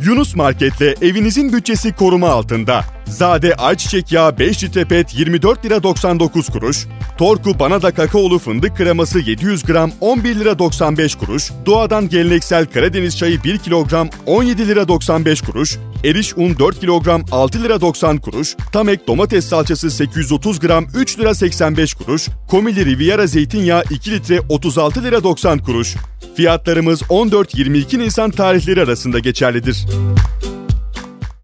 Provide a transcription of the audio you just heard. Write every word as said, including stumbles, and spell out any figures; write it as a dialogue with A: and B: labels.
A: Yunus Market'le evinizin bütçesi koruma altında. Zade ayçiçek yağı beş litre pet yirmi dört lira doksan dokuz kuruş, Torku Banada kakaolu fındık kreması yedi yüz gram on bir lira doksan beş kuruş, Doğadan geleneksel Karadeniz çayı bir kilogram on yedi lira doksan beş kuruş, Eriş un dört kilogram altı lira doksan kuruş, Tamek domates salçası sekiz yüz otuz gram üç lira seksen beş kuruş, Komili Riviera zeytinyağı iki litre otuz altı lira doksan kuruş. Fiyatlarımız on dört yirmi iki Nisan tarihleri arasında geçerlidir.